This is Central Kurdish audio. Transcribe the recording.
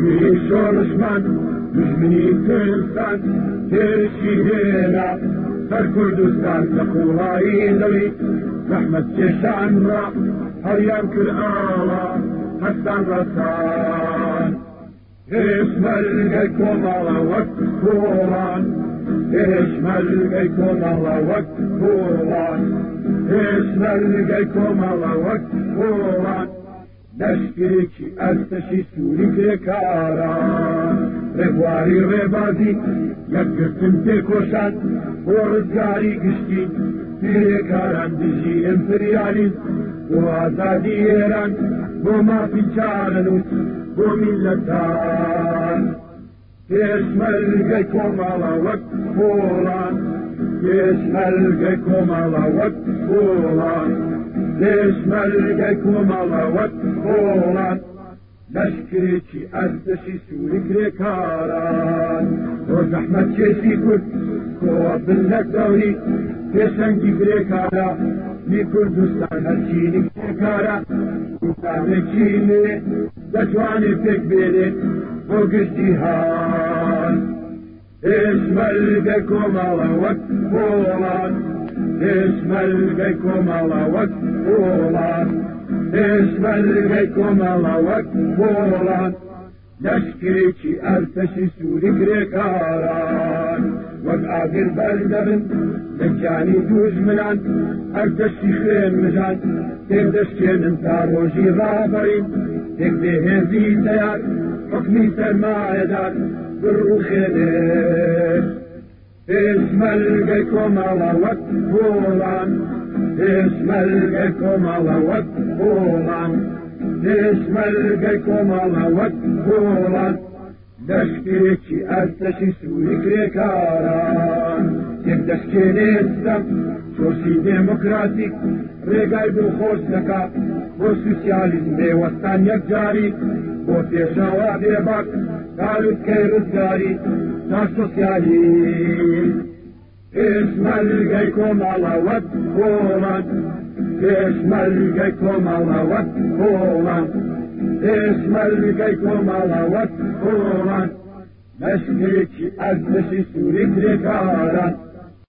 شۆڕشمان دژمنی کوردستان تێرشی هێنا هەر کوردستان لە قوڵایی دڵی زەحمەت کێشان ڕا هەڵیان کرد ئاڵا هەستان ڕەسان پێشمەرگەی کۆمەڵە وەک کۆڵان پێشمەرگەی کۆمەڵە وەک کۆڵان پێشمەرگەی کۆمەڵە وەک کۆڵان لەشکرێکی ئەرتەشی سووری پێکاران ڕێبواری ڕێبازی یەکگرتن پێکۆشان بۆ ڕزگاری گشتی پێکاران دژی ئیمپریالیزم بۆ ئازادی ئێران بۆ مافی چارەنووس بۆ میلەتان پێشمەرگەی کۆمەڵە وەک کۆڵان پێشمەرگەی کۆمەڵە وەک کۆڵان پێشمەرگەی کۆمەڵە وەک کۆڵان لەشکرێکی ئەرتەشی سووری کرێکاران بۆ زەحمەت کێشی کورد کۆوە بنە دەوری پێشەنگی برێکارە نی کوردستان هەرچینی کرێکارە کوردستانێکی لێ دەتوانێت پێک بێنێت بۆ گشتی هان پێشمەرگەی کۆمەڵە وەک کۆڵان پێشمەرگەی کۆمەڵە وەک کۆڵان پێشمەرگەی کۆمەڵە وەک کۆڵان لەشکرێکی ئەرتەشی سووری کرێکاران وەک ئاگر بەردەبن لە گیانی دوژمنان ئەرتەشی خوێن مژان تێک دەشکێنن تا ڕۆژی ڕابەرین تێک بێهێزی تەیار حکمی سەرمایەدار بڕوخێنێت پێشمەرگەی کۆمەڵە وەک کۆڵان پێشمەرگەی کۆمەڵە وەک کۆڵان پێشمەرگەی کۆمەڵە وەک کۆڵان لەشکرێکی ئەرتەشی سووری کرێکاران تێک دەشکێنێت دەم چۆسی دێموکراتیک ڕێگای بۆ خۆش دەکا بۆ سوسیالیزم بێوەستان یەکجاری بۆ پێشەوا بێباک تاروتکەی ڕزگاری تا سۆسیالیزم پێشمەرگەی کۆمەڵە وەک کۆڵان پێشمەرگەی کۆمەڵە وەک کۆڵان پێشمەرگەی کۆمەڵە وەک کۆڵان لەشکرێکی ئەرتەشی سووری کرێکاران